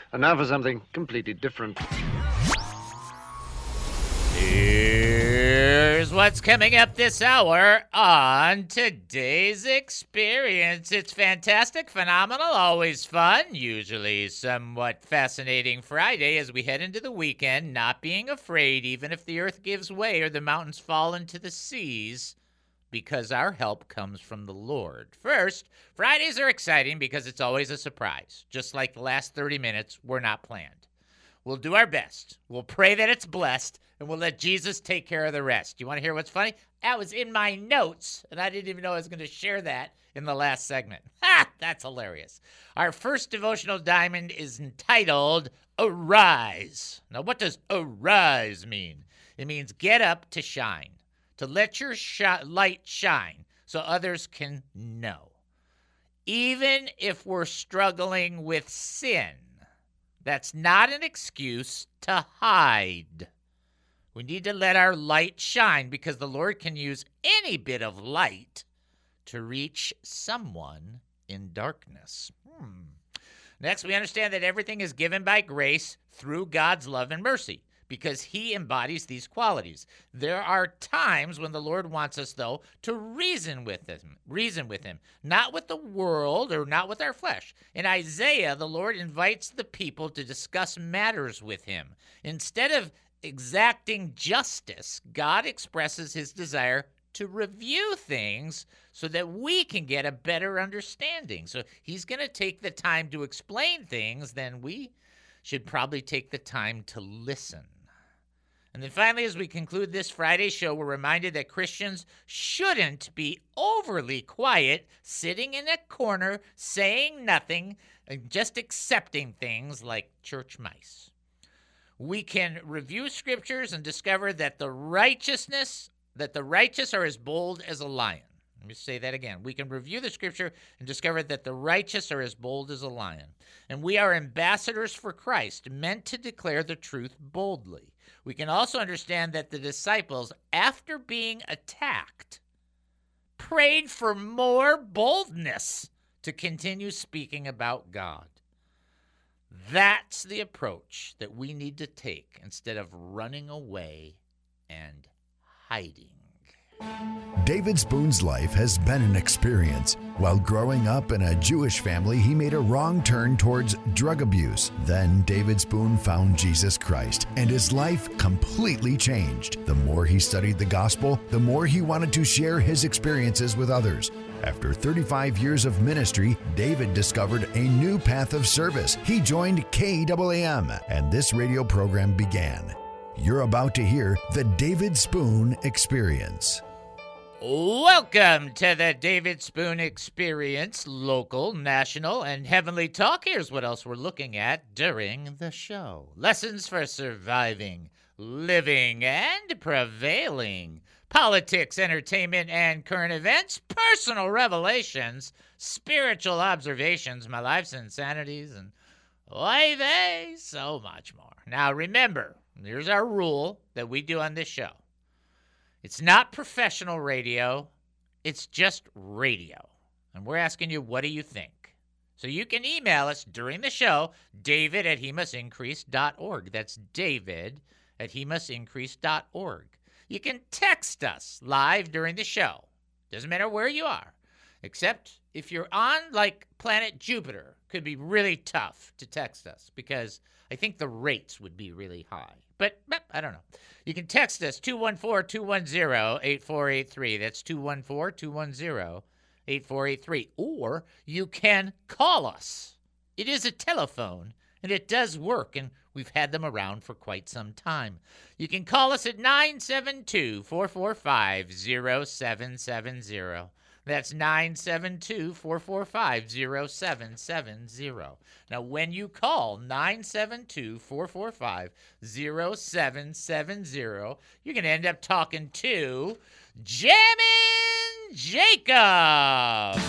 And now for something completely different. Here's what's coming up this hour on today's experience. It's fantastic, phenomenal, always fun, usually somewhat fascinating Friday as we head into the weekend, not being afraid even if the earth gives way or the mountains fall into the seas, because our help comes from the Lord. First, Fridays are exciting because it's always a surprise. Just like the last 30 minutes were not planned. We'll do our best. We'll pray that it's blessed, and we'll let Jesus take care of the rest. You want to hear what's funny? That was in my notes, and I didn't even know I was going to share that in the last segment. Ha! That's hilarious. Our first devotional diamond is entitled Arise. Now, what does arise mean? It means get up to shine, to let your light shine so others can know. Even if we're struggling with sin, that's not an excuse to hide. We need to let our light shine because the Lord can use any bit of light to reach someone in darkness. Next, we understand that everything is given by grace through God's love and mercy because he embodies these qualities. There are times when the Lord wants us, though, to reason with him, not with the world or not with our flesh. In Isaiah, the Lord invites the people to discuss matters with him. Instead of exacting justice, God expresses his desire to review things so that we can get a better understanding. So he's going to take the time to explain things, then we should probably take the time to listen. And then finally, as we conclude this Friday show, we're reminded that Christians shouldn't be overly quiet, sitting in a corner, saying nothing, and just accepting things like church mice. We can review scriptures and discover that the righteous are as bold as a lion. Let me say that again. We can review the scripture and discover that the righteous are as bold as a lion. And we are ambassadors for Christ, meant to declare the truth boldly. We can also understand that the disciples, after being attacked, prayed for more boldness to continue speaking about God. That's the approach that we need to take instead of running away and hiding. David Spoon's life has been an experience. While growing up in a Jewish family, he made a wrong turn towards drug abuse. Then David Spoon found Jesus Christ, and his life completely changed. The more he studied the gospel, the more he wanted to share his experiences with others. After 35 years of ministry, David discovered a new path of service. He joined KAAM, and this radio program began. You're about to hear the David Spoon Experience. Welcome to the David Spoon Experience, local, national, and heavenly talk. Here's what else we're looking at during the show. Lessons for surviving, living, and prevailing. Politics, entertainment, and current events. Personal revelations. Spiritual observations. My life's insanities. And so much more. Now remember, here's our rule that we do on this show. It's not professional radio. It's just radio. And we're asking you, what do you think? So you can email us during the show, david@hemustincrease.org. That's david@hemustincrease.org. You can text us live during the show. Doesn't matter where you are, except if you're on, like, planet Jupiter. Could be really tough to text us because I think the rates would be really high. But I don't know. You can text us 214-210-8483. That's 214-210-8483. Or you can call us. It is a telephone, and it does work, and we've had them around for quite some time. You can call us at 972-445-0770. That's 972-445-0770. Now, when you call 972-445-0770, you're going to end up talking to Jammin' Jacob.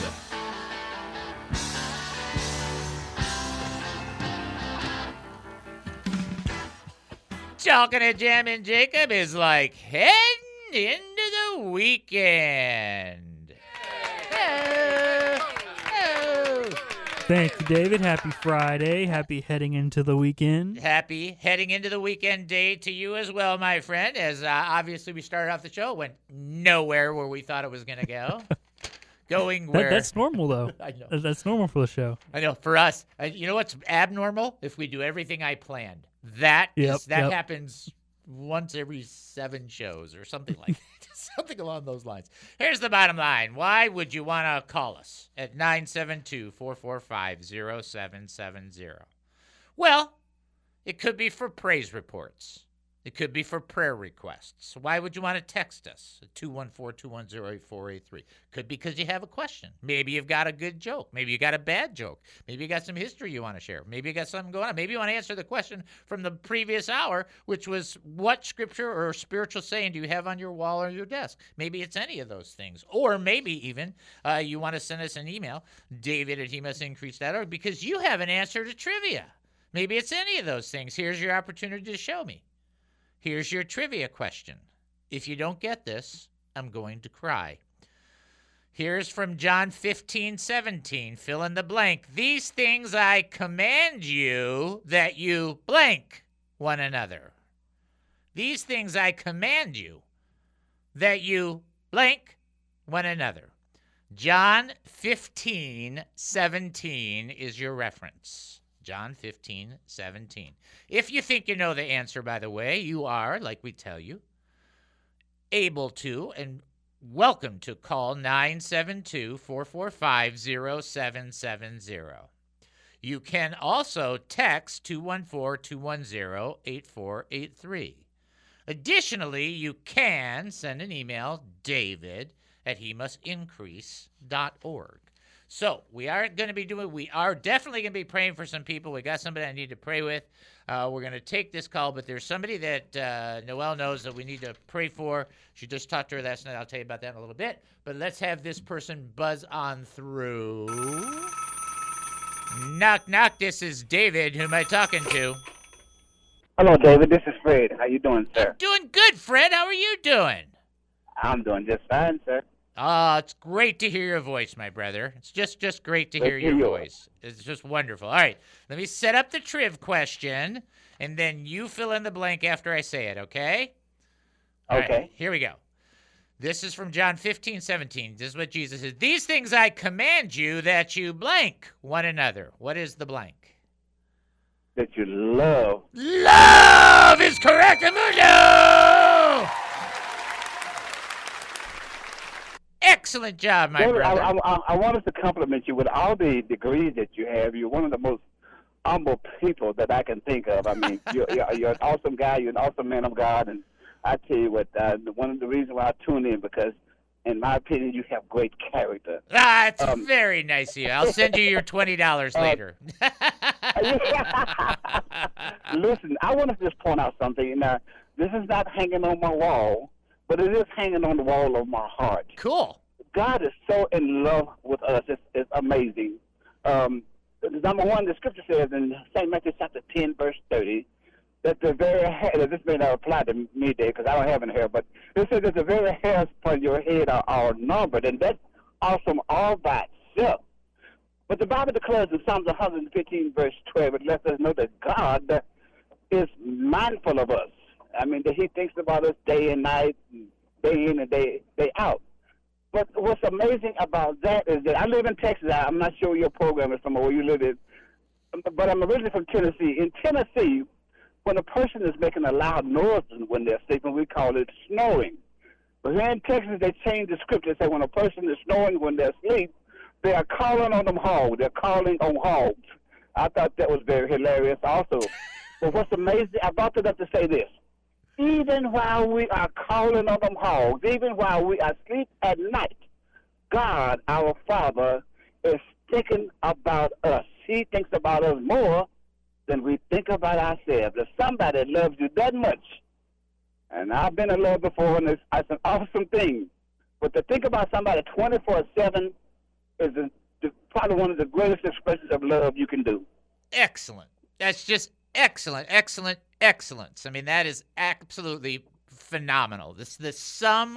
Talking to Jammin' Jacob is like heading into the weekend. Thank you, David. Happy Friday. Happy heading into the weekend. Happy heading into the weekend day to you as well, my friend, as obviously we started off the show, went nowhere where we thought it was going to go. Going where... That's normal, though. I know. That's normal for the show. I know. For us, you know what's abnormal? If we do everything I planned. That happens once every 7 shows or something like that. Something along those lines. Here's the bottom line. Why would you want to call us at 972-445-0770? Well, it could be for praise reports. It could be for prayer requests. Why would you want to text us at 214-210-8483? Could be because you have a question. Maybe you've got a good joke. Maybe you got a bad joke. Maybe you got some history you want to share. Maybe you got something going on. Maybe you want to answer the question from the previous hour, which was what scripture or spiritual saying do you have on your wall or your desk? Maybe it's any of those things. Or maybe even you want to send us an email, david@hemustincrease.org, because you have an answer to trivia. Maybe it's any of those things. Here's your opportunity to show me. Here's your trivia question. If you don't get this, I'm going to cry. Here's from John 15:17. Fill in the blank. These things I command you that you blank one another. These things I command you that you blank one another. John 15:17 is your reference. John 15:17. If you think you know the answer, by the way, you are, like we tell you, able to and welcome to call 972-445-0770. You can also text 214-210-8483. Additionally, you can send an email, david@hemustincrease.org. So we are definitely going to be praying for some people. We got somebody I need to pray with. We're going to take this call, but there's somebody that Noelle knows that we need to pray for. She just talked to her last night. I'll tell you about that in a little bit. But let's have this person buzz on through. Knock, knock. This is David. Who am I talking to? Hello, David. This is Fred. How you doing, sir? I'm doing good, Fred. How are you doing? I'm doing just fine, sir. It's great to hear your voice, my brother. It's just great to hear your voice. It's just wonderful. All right, let me set up the triv question, and then you fill in the blank after I say it, okay? All okay. Right, here we go. This is from John 15:17. This is what Jesus says. These things I command you that you blank one another. What is the blank? That you love. Love is correct, Amundo! Excellent job, my brother. I wanted to compliment you with all the degrees that you have. You're one of the most humble people that I can think of. I mean, you're an awesome guy. You're an awesome man of God. And I tell you what, one of the reasons why I tune in, because in my opinion, you have great character. It's very nice of you. I'll send you your $20 later. Listen, I want to just point out something. Now, this is not hanging on my wall, but it is hanging on the wall of my heart. Cool. God is so in love with us. It's amazing. Number one, the scripture says in St. Matthew chapter 10, verse 30, that the very hair, this may not apply to me, Dave, because I don't have any hair, but it says that the very hairs upon your head are numbered, and that's awesome all by itself. But the Bible declares in Psalms 115, verse 12, it lets us know that God is mindful of us. I mean, that he thinks about us day and night, day in and day out. But what's amazing about that is that I live in Texas. I'm not sure your program is from where you live in, but I'm originally from Tennessee. In Tennessee, when a person is making a loud noise when they're sleeping, we call it snoring. But here in Texas, they changed the scripture. They say when a person is snoring when they're asleep, they are calling on them hogs. They're calling on hogs. I thought that was very hilarious also. But what's amazing, I brought it up to say this. Even while we are calling on them hogs, even while we are asleep at night, God, our Father, is thinking about us. He thinks about us more than we think about ourselves. If somebody loves you that much, and I've been in love before, and it's an awesome thing, but to think about somebody 24/7 is probably one of the greatest expressions of love you can do. Excellent. That's just excellent, excellence. I mean, that is absolutely phenomenal. This the sum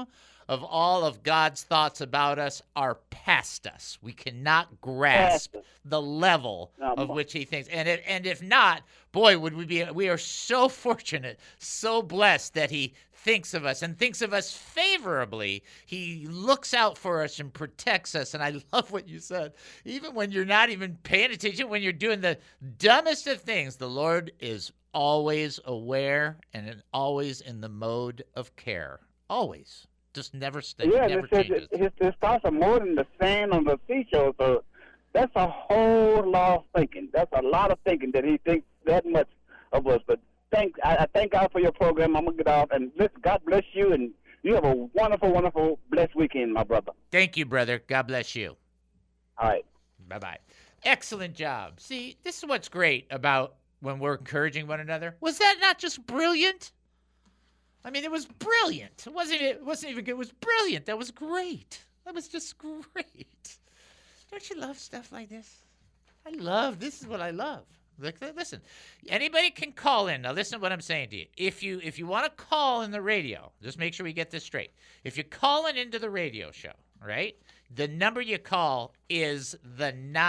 of all of God's thoughts about us are past us. We cannot grasp the level of which he thinks. And if not, boy, we are so fortunate, so blessed that he thinks of us and thinks of us favorably. He looks out for us and protects us. And I love what you said. Even when you're not even paying attention, when you're doing the dumbest of things, the Lord is always aware and always in the mode of care. Always. Just never never changes. His thoughts are more than the sand on the seashore. So that's a whole lot of thinking. That's a lot of thinking that he thinks that much of us. But I thank God for your program. I'm going to get off. And listen, God bless you. And you have a wonderful, wonderful, blessed weekend, my brother. Thank you, brother. God bless you. All right. Bye-bye. Excellent job. See, this is what's great about when we're encouraging one another. Was that not just brilliant? I mean, it was brilliant. It wasn't even good. It was brilliant. That was great. That was just great. Don't you love stuff like this? This is what I love. Listen, anybody can call in. Now, listen to what I'm saying to you. If you want to call in the radio, just make sure we get this straight. If you're calling into the radio show, right, the number you call is the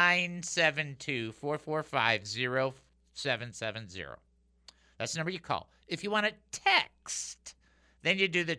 972-445-0770. That's the number you call. If you want to text, then you do the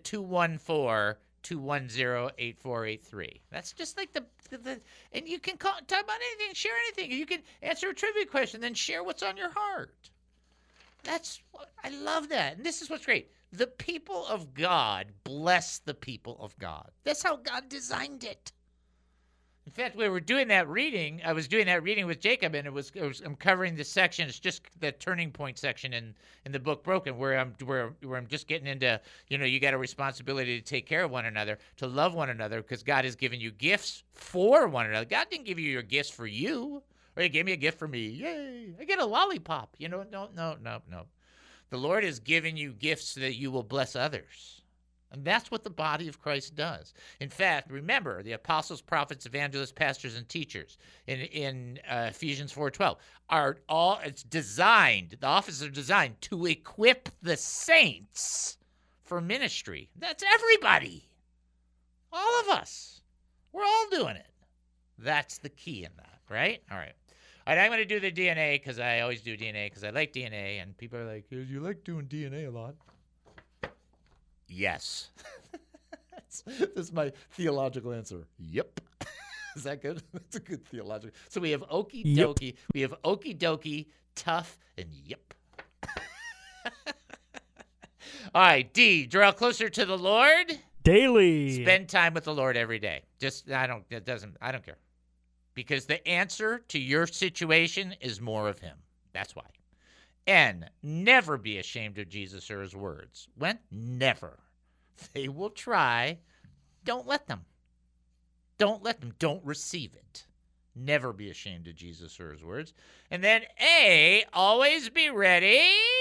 214-210-8483. That's just like the and you can talk about anything, share anything. You can answer a trivia question, then share what's on your heart. I love that. And this is what's great. The people of God bless the people of God. That's how God designed it. In fact, we were doing that reading. I was doing that reading with Jacob, and I'm covering the section. It's just the turning point section in the book Broken, where I'm just getting into, you got a responsibility to take care of one another, to love one another, because God has given you gifts for one another. God didn't give you your gifts for you, or He gave me a gift for me. Yay! I get a lollipop. No. The Lord has given you gifts so that you will bless others. And that's what the body of Christ does. In fact, remember, the apostles, prophets, evangelists, pastors, and teachers in Ephesians 4:12 it's designed, the offices are designed to equip the saints for ministry. That's everybody. All of us. We're all doing it. That's the key in that, right? All right. All right, I'm going to do the DNA because I always do DNA because I like DNA, and people are like, you like doing DNA a lot. Yes. That's my theological answer. Yep. Is that good? That's a good theological. So we have okie dokie. Yep. We have okie dokie, tough, and yep. All right, D, draw closer to the Lord. Daily. Spend time with the Lord every day. I don't care. Because the answer to your situation is more of Him. That's why. N, never be ashamed of Jesus or His words. When? Never. They will try. Don't let them. Don't let them. Don't receive it. Never be ashamed of Jesus or His words. And then A, always be ready.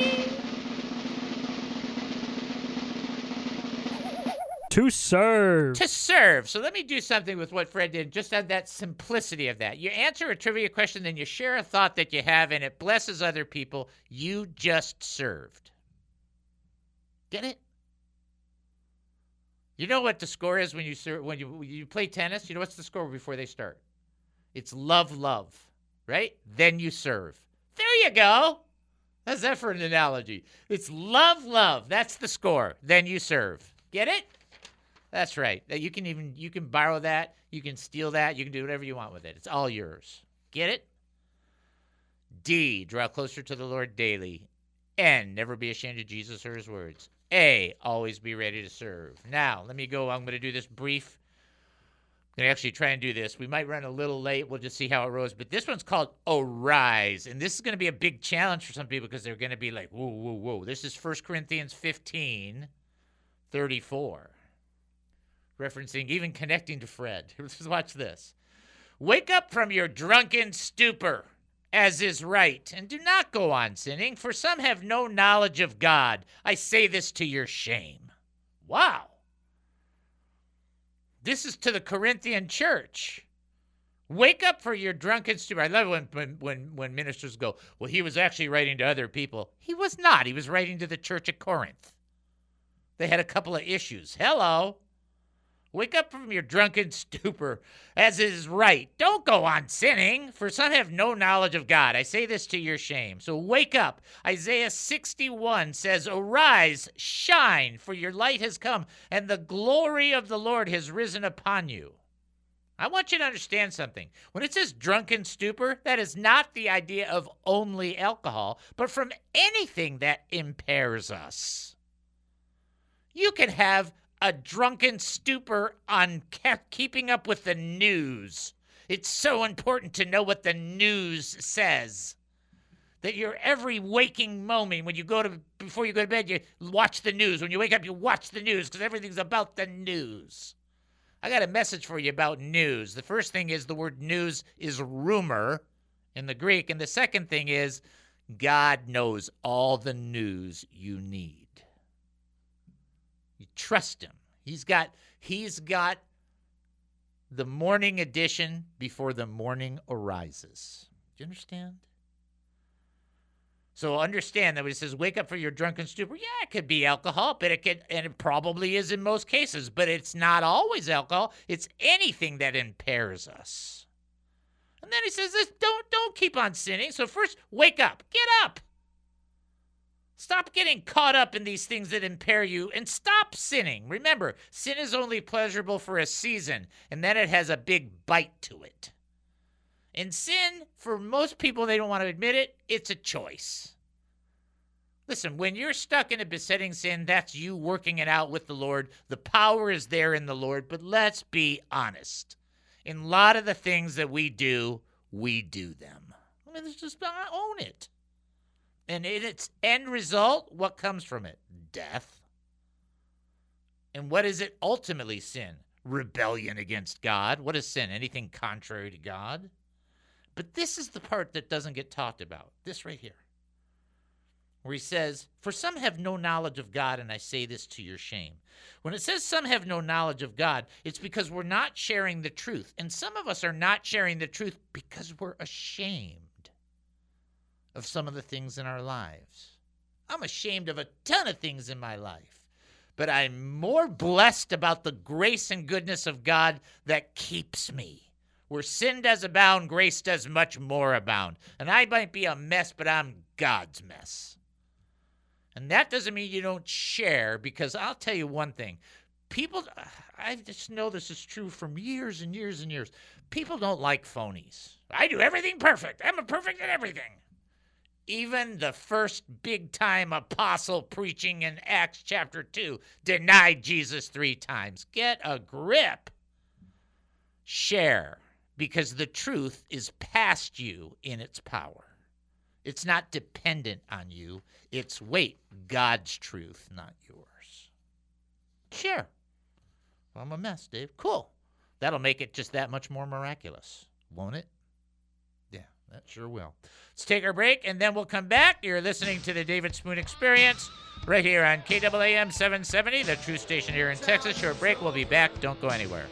To serve. To serve. So let me do something with what Fred did, just on that simplicity of that. You answer a trivia question, then you share a thought that you have, and it blesses other people. You just served. Get it? You know what the score is when you serve, when you play tennis? You know what's the score before they start? It's love, right? Then you serve. There you go. How's that for an analogy? It's love. That's the score. Then you serve. Get it? That's right. You can borrow that. You can steal that. You can do whatever you want with it. It's all yours. Get it? D, draw closer to the Lord daily. N, never be ashamed of Jesus or His words. A, always be ready to serve. Now, let me go. I'm going to do this brief. I'm going to actually try and do this. We might run a little late. We'll just see how it rolls. But this one's called Arise. And this is going to be a big challenge for some people because they're going to be like, whoa. This is 1 Corinthians 15:34. Referencing, even connecting to Fred. Just watch this. Wake up from your drunken stupor, as is right, and do not go on sinning, for some have no knowledge of God. I say this to your shame. Wow. This is to the Corinthian church. Wake up for your drunken stupor. I love when ministers go, well, he was actually writing to other people. He was not. He was writing to the church at Corinth. They had a couple of issues. Hello. Wake up from your drunken stupor, as is right. Don't go on sinning, for some have no knowledge of God. I say this to your shame. So wake up. Isaiah 61 says, Arise, shine, for your light has come, and the glory of the Lord has risen upon you. I want you to understand something. When it says drunken stupor, that is not the idea of only alcohol, but from anything that impairs us. You can have a drunken stupor on keeping up with the news. It's so important to know what the news says. That your every waking moment, before you go to bed, you watch the news. When you wake up, you watch the news because everything's about the news. I got a message for you about news. The first thing is the word news is rumor in the Greek. And the second thing is God knows all the news you need. You trust him. He's got the morning edition before the morning arises. Do you understand? So understand that when it says wake up for your drunken stupor, yeah, it could be alcohol, but it probably is in most cases, but it's not always alcohol. It's anything that impairs us. And then he says this, don't keep on sinning. So first, wake up. Get up. Stop getting caught up in these things that impair you and stop sinning. Remember, sin is only pleasurable for a season, and then it has a big bite to it. And sin, for most people, they don't want to admit it, it's a choice. Listen, when you're stuck in a besetting sin, that's you working it out with the Lord. The power is there in the Lord, but let's be honest. In a lot of the things that we do them. I mean, let's just own it. And in its end result, what comes from it? Death. And what is it ultimately sin? Rebellion against God. What is sin? Anything contrary to God? But this is the part that doesn't get talked about. This right here. Where he says, for some have no knowledge of God, and I say this to your shame. When it says some have no knowledge of God, it's because we're not sharing the truth. And some of us are not sharing the truth because we're ashamed of some of the things in our lives. I'm ashamed of a ton of things in my life, but I'm more blessed about the grace and goodness of God that keeps me. Where sin does abound, grace does much more abound. And I might be a mess, but I'm God's mess. And that doesn't mean you don't share, because I'll tell you one thing. People, I just know this is true from years and years and years. People don't like phonies. I do everything perfect. I'm perfect at everything. Even the first big-time apostle preaching in Acts chapter 2 denied Jesus 3 times. Get a grip. Share, because the truth is past you in its power. It's not dependent on you. It's, God's truth, not yours. Share. Well, I'm a mess, Dave. Cool. That'll make it just that much more miraculous, won't it? Yeah, that sure will. Let's take our break, and then we'll come back. You're listening to the David Spoon Experience right here on KAAM 770, the true station here in Texas. Short break. We'll be back. Don't go anywhere.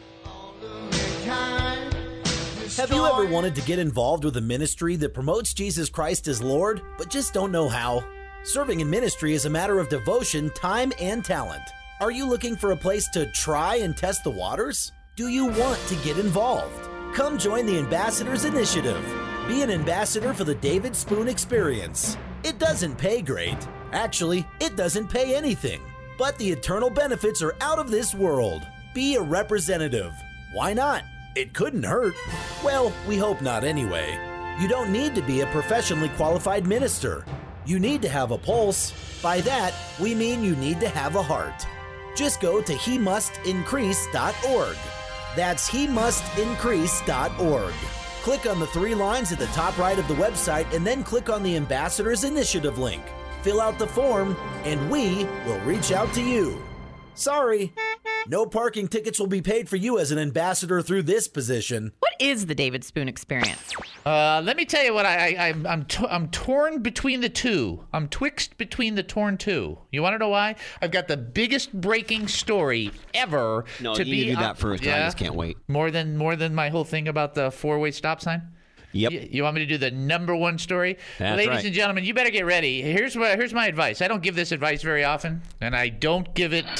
Have you ever wanted to get involved with a ministry that promotes Jesus Christ as Lord, but just don't know how? Serving in ministry is a matter of devotion, time, and talent. Are you looking for a place to try and test the waters? Do you want to get involved? Come join the Ambassadors Initiative. Be an ambassador for the David Spoon Experience. It doesn't pay great. Actually, it doesn't pay anything. But the eternal benefits are out of this world. Be a representative. Why not? It couldn't hurt. Well, we hope not anyway. You don't need to be a professionally qualified minister. You need to have a pulse. By that, we mean you need to have a heart. Just go to hemustincrease.org. That's hemustincrease.org. Click on the 3 lines at the top right of the website and then click on the Ambassadors Initiative link. Fill out the form and we will reach out to you. Sorry. No parking tickets will be paid for you as an ambassador through this position. What is the David Spoon Experience? Let me tell you what I'm torn between the two. I'm twixt between the torn two. You want to know why? I've got the biggest breaking story ever. No, to you need to do that first. Yeah? I just can't wait. More than my whole thing about the 4-way stop sign. Yep. You want me to do the number one story? That's Ladies right. and gentlemen, you better get ready. Here's my advice. I don't give this advice very often, and I don't give it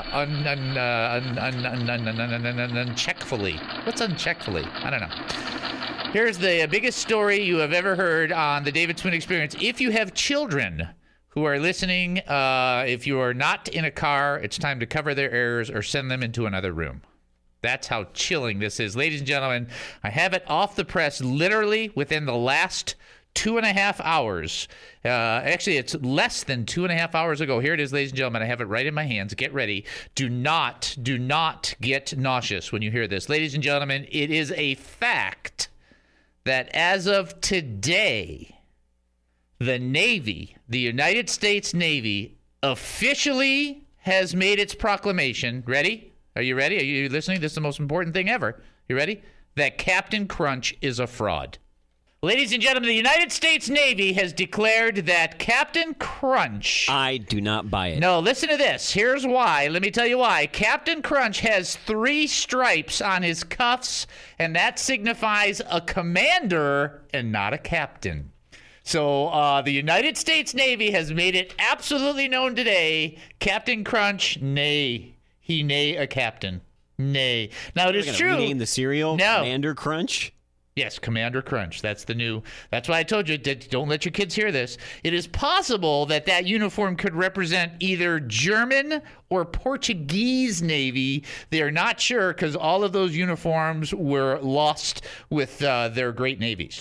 uncheckfully. What's uncheckfully? I don't know. Here's the biggest story you have ever heard on the David Spoon Experience. If you have children who are listening, if you are not in a car, it's time to cover their ears or send them into another room. That's how chilling this is. Ladies and gentlemen, I have it off the press literally within the last 2.5 hours. Actually, it's less than 2.5 hours ago. Here it is, ladies and gentlemen. I have it right in my hands. Get ready. Do not get nauseous when you hear this. Ladies and gentlemen, it is a fact that as of today, the Navy, the United States Navy, officially has made its proclamation. Ready? Are you ready? Are you listening? This is the most important thing ever. You ready? That Captain Crunch is a fraud. Ladies and gentlemen, the United States Navy has declared that Captain Crunch... I do not buy it. No, listen to this. Here's why. Let me tell you why. Captain Crunch has 3 stripes on his cuffs, and that signifies a commander and not a captain. So the United States Navy has made it absolutely known today, Captain Crunch, nay. He nay a captain. Nay. Now, it is true. Rename the cereal No. Commander Crunch? Yes, Commander Crunch. That's why I told you, don't let your kids hear this. It is possible that uniform could represent either German or Portuguese Navy. They are not sure because all of those uniforms were lost with their great navies.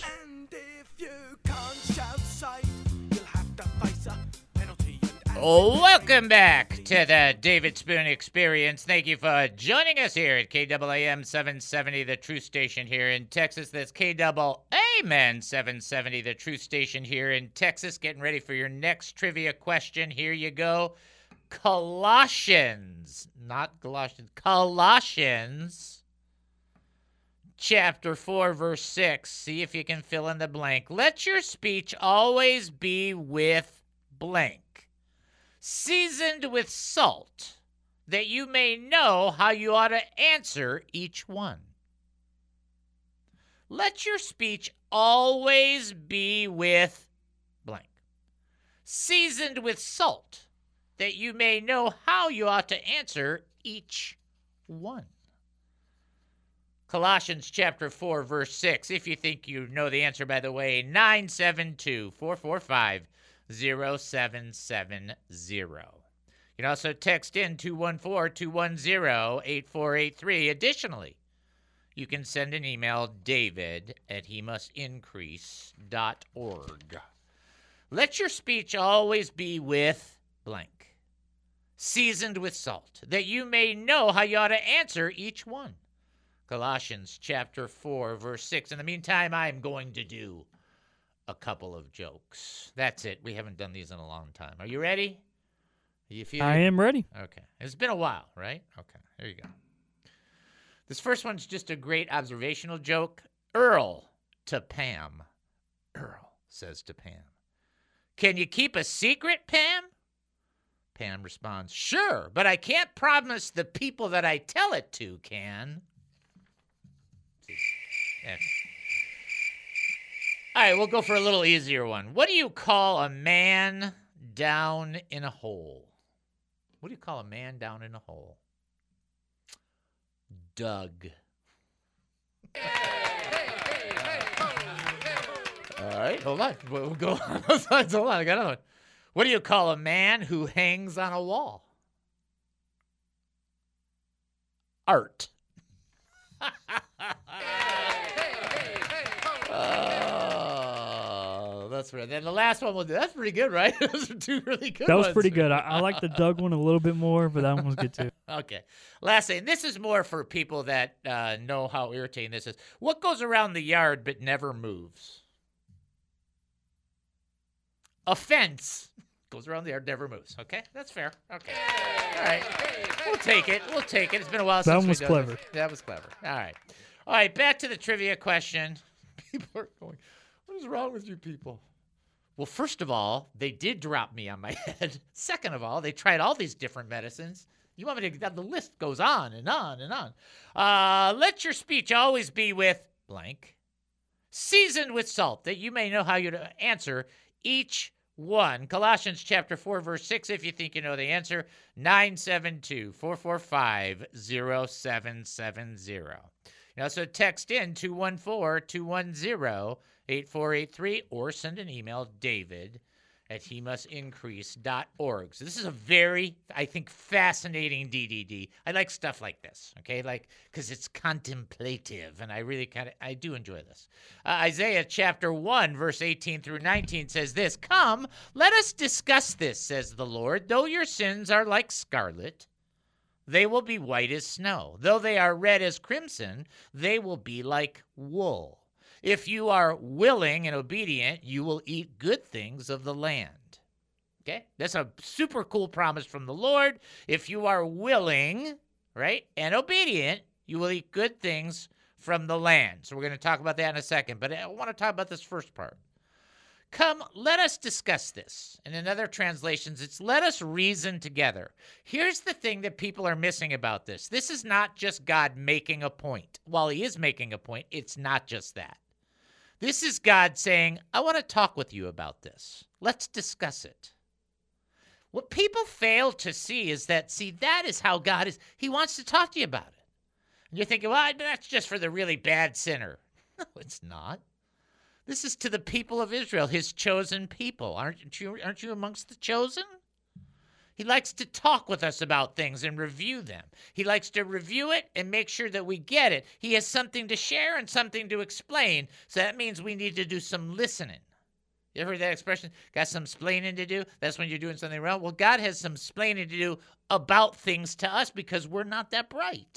Welcome back to the David Spoon Experience. Thank you for joining us here at KAAM 770, the True Station here in Texas. That's KAAM 770, the True Station here in Texas. Getting ready for your next trivia question. Here you go. Colossians, not Galatians, Colossians, chapter 4, verse 6. See if you can fill in the blank. Let your speech always be with blank, seasoned with salt, that you may know how you ought to answer each one. Let your speech always be with blank, seasoned with salt, that you may know how you ought to answer each one. Colossians chapter 4, verse 6. If you think you know the answer, by the way, 972-445-0770. You can also text in 214-210-8483. Additionally, you can send an email, david@hemustincrease.org. Let your speech always be with blank, seasoned with salt, that you may know how you ought to answer each one. Colossians chapter 4, verse 6. In the meantime, I'm going to do a couple of jokes. That's it. We haven't done these in a long time. Are you ready? I am ready. Okay. It's been a while, right? Okay. There you go. This first one's just a great observational joke. Earl to Pam. Earl says to Pam, "Can you keep a secret, Pam?" Pam responds, "Sure, but I can't promise the people that I tell it to can." Yeah. All right, we'll go for a little easier one. What do you call a man down in a hole? What do you call a man down in a hole? Doug. All right, hold on. We'll go on those sides. Hold on, I got another one. What do you call a man who hangs on a wall? Art. Oh, that's right. Then the last one we'll do. That's pretty good, right? Those are 2 really good That ones. was pretty good. I like the Doug one a little bit more, but that one was good too. Okay. Last thing. This is more for people that know how irritating this is. What goes around the yard but never moves? A fence. Goes around the yard, never moves. Okay? That's fair. Okay. All right. We'll take it. We'll take it. It's been a while since That one was we've done clever. this. That was clever. All right. All right. Back to the trivia question. People are going, what is wrong with you people? Well, first of all, they did drop me on my head. Second of all, they tried all these different medicines. You want me to, the list goes on and on and on. Let your speech always be with blank, seasoned with salt, that you may know how you to answer each one. Colossians chapter 4, verse 6, if you think you know the answer, 972-445-0770. You also text in 214-210-8483 or send an email, david@hemustincrease.org. So this is a very, I think, fascinating DDD. I like stuff like this, okay? Like, because it's contemplative, and I really I do enjoy this. Isaiah chapter 1, verse 18 through 19 says this, "Come, let us discuss this, says the Lord. Though your sins are like scarlet, they will be white as snow. Though they are red as crimson, they will be like wool. If you are willing and obedient, you will eat good things of the land." Okay? That's a super cool promise from the Lord. If you are willing, right, and obedient, you will eat good things from the land. So we're going to talk about that in a second, but I want to talk about this first part. Come, let us discuss this. And in other translations, it's let us reason together. Here's the thing that people are missing about this. This is not just God making a point. While he is making a point, it's not just that. This is God saying, I want to talk with you about this. Let's discuss it. What people fail to see is that, that is how God is. He wants to talk to you about it. And you're thinking, well, that's just for the really bad sinner. No, it's not. This is to the people of Israel, his chosen people. Aren't you amongst the chosen? He likes to talk with us about things and review them. He likes to review it and make sure that we get it. He has something to share and something to explain. So that means we need to do some listening. You ever heard that expression? Got some splaining to do? That's when you're doing something wrong. Well, God has some splaining to do about things to us because we're not that bright.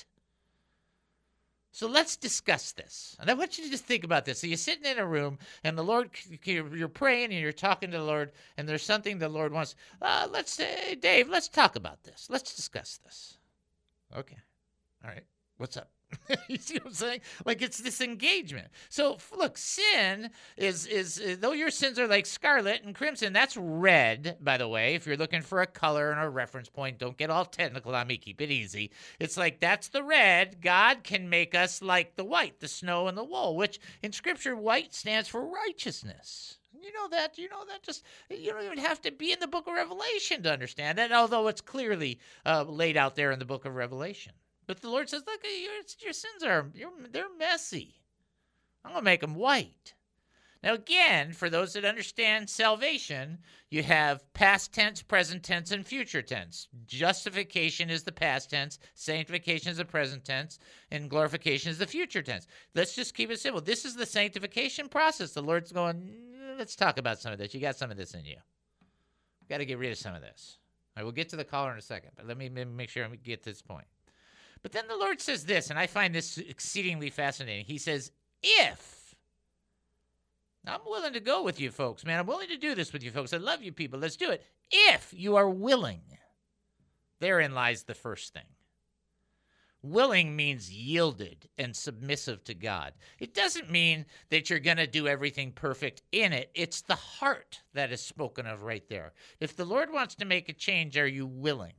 So let's discuss this. And I want you to just think about this. So you're sitting in a room, and the Lord, you're praying, and you're talking to the Lord, and there's something the Lord wants. Let's say, Dave, let's talk about this. Let's discuss this. Okay. All right. What's up? You see what I'm saying? Like, it's this engagement. So, look, sin is though your sins are like scarlet and crimson, that's red, by the way. If you're looking for a color and a reference point, don't get all technical on me. Keep it easy. It's like, that's the red. God can make us like the white, the snow and the wool, which in Scripture, white stands for righteousness. You know that. Just, you don't even have to be in the book of Revelation to understand that, although it's clearly laid out there in the book of Revelation. But the Lord says, look, your sins they're messy. I'm going to make them white. Now, again, for those that understand salvation, you have past tense, present tense, and future tense. Justification is the past tense, sanctification is the present tense, and glorification is the future tense. Let's just keep it simple. This is the sanctification process. The Lord's going, let's talk about some of this. You got some of this in you. Got to get rid of some of this. All right, we'll get to the caller in a second, but let me make sure I get to this point. But then the Lord says this, and I find this exceedingly fascinating. He says, if. Now, I'm willing to go with you folks, man. I'm willing to do this with you folks. I love you people. Let's do it. If you are willing. Therein lies the first thing. Willing means yielded and submissive to God. It doesn't mean that you're going to do everything perfect in it. It's the heart that is spoken of right there. If the Lord wants to make a change, are you willing?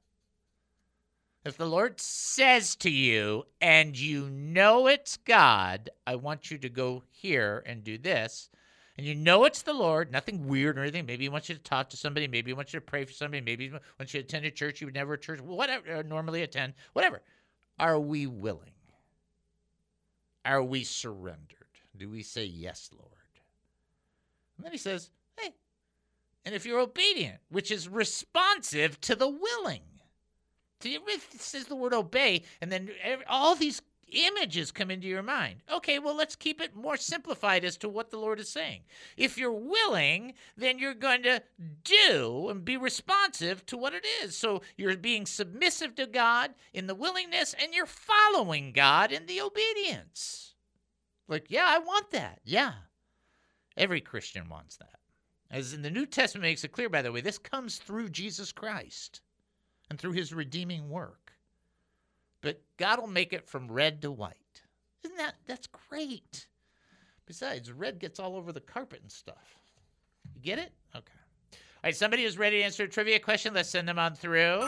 If the Lord says to you, and you know it's God, I want you to go here and do this, and you know it's the Lord, nothing weird or anything. Maybe he wants you to talk to somebody. Maybe he wants you to pray for somebody. Maybe he wants you to attend a church you would never normally attend. Whatever. Are we willing? Are we surrendered? Do we say, yes, Lord? And then he says, hey, and if you're obedient, which is responsive to the willing. So it says the word obey, and then all these images come into your mind. Okay, well, let's keep it more simplified as to what the Lord is saying. If you're willing, then you're going to do and be responsive to what it is. So you're being submissive to God in the willingness, and you're following God in the obedience. Like, yeah, I want that. Yeah. Every Christian wants that. As in the New Testament makes it clear, by the way, this comes through Jesus Christ and through his redeeming work. But God will make it from red to white. That's great. Besides, red gets all over the carpet and stuff. You get it? Okay. All right, somebody is ready to answer a trivia question. Let's send them on through.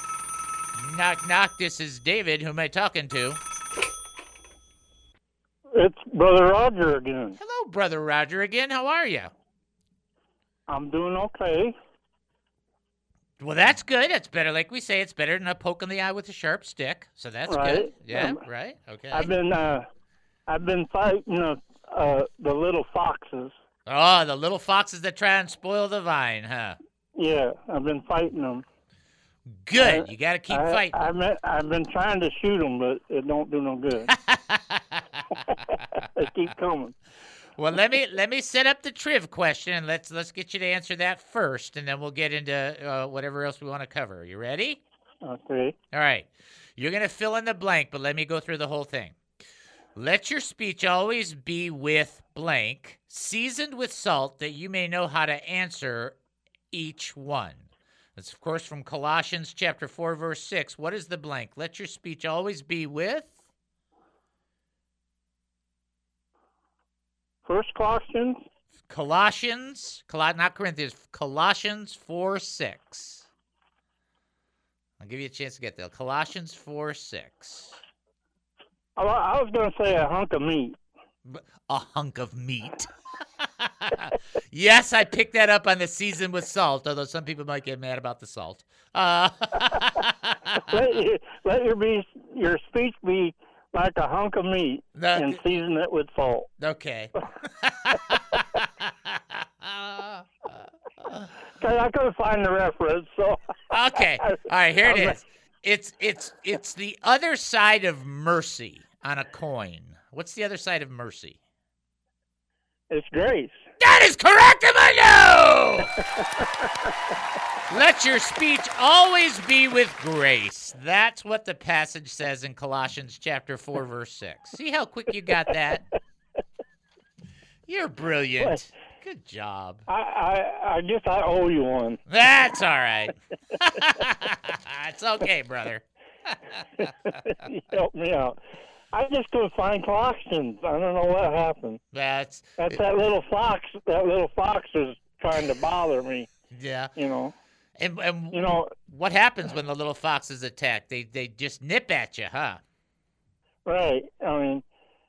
Knock, knock. This is David. Who am I talking to? It's Brother Roger again. Hello, Brother Roger again. How are you? I'm doing okay. Well, that's good. That's better. Like we say, it's better than a poke in the eye with a sharp stick. So that's good. Yeah, right. Okay. I've been fighting the little foxes. Oh, the little foxes that try and spoil the vine, huh? Yeah, I've been fighting them. Good. You got to keep fighting. I've been trying to shoot them, but it don't do no good. They keep coming. Well, let me set up the triv question, and let's get you to answer that first, and then we'll get into whatever else we want to cover. You ready? Okay. All right. You're going to fill in the blank, but let me go through the whole thing. Let your speech always be with blank, seasoned with salt, that you may know how to answer each one. That's, of course, from Colossians chapter 4, verse 6. What is the blank? Let your speech always be with? First Colossians, not Corinthians, Colossians 4, 6. I'll give you a chance to get there. Colossians 4, 6. I was going to say a hunk of meat. A hunk of meat. Yes, I picked that up on the season with salt, although some people might get mad about the salt. Let your speech be like a hunk of meat and season it with salt. Okay. I couldn't find the reference, so. Okay. All right, here it is. It's the other side of mercy on a coin. What's the other side of mercy? It's grace. That is correct, Emmanuel! Let your speech always be with grace. That's what the passage says in Colossians chapter 4, verse 6. See how quick you got that? You're brilliant. Good job. I guess I owe you one. That's all right. It's okay, brother. You helped me out. I just couldn't find Colossians. I don't know what happened. That's that little fox. That little fox was trying to bother me. Yeah. You know. And you know what happens when the little fox is attacked? They just nip at you, huh? Right. I mean,